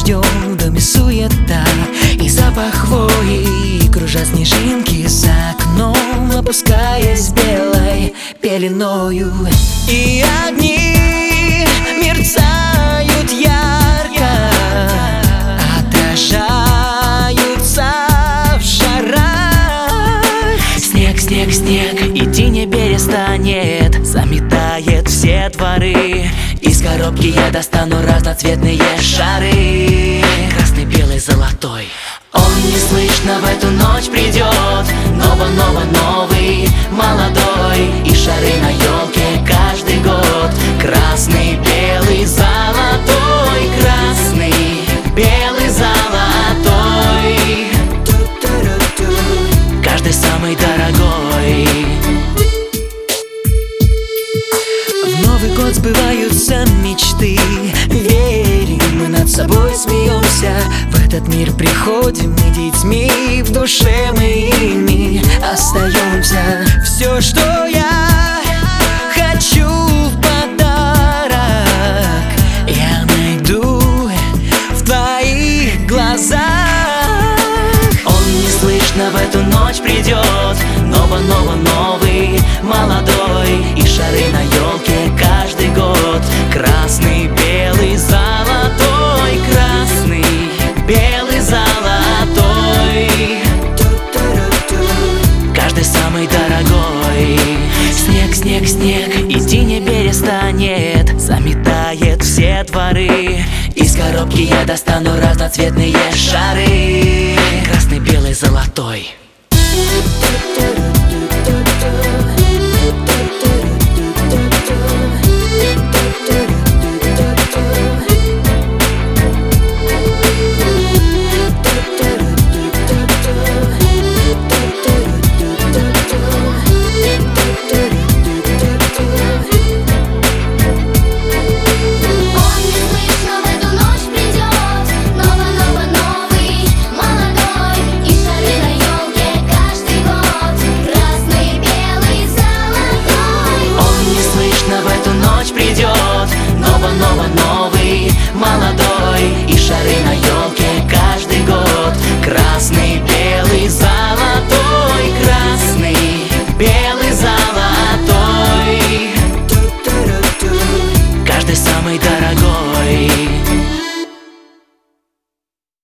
моем доме суета и запах хвои, кружат снежинки за окном, опускаясь белой пеленою. И огни мерцают ярко, отражаются в шарах. Снег, снег, снег, идти не перестанет, заметает все дворы. Из коробки я достану разноцветные шары, красный, белый, золотой. Он неслышно в эту ночь придет, новый, молодой. И шары на елке каждый год, красный, белый, золотой. Красный, белый, золотой, каждый самый дорогой. В Новый год сбываются мечты, верим, мы над собой смеемся. В этот мир приходим мы детьми, в душе мы ими остаемся. Все, что я хочу в подарок, я найду в твоих глазах. Он неслышно в эту ночь придет, новый, молодой. И шары на елке каждый год, красный, белый, золотой. Красный, белый, золотой, каждый самый дорогой. Снег, снег, снег, идти не перестанет, заметает все дворы. Из коробки я достану разноцветные шары, красный, белый, золотой.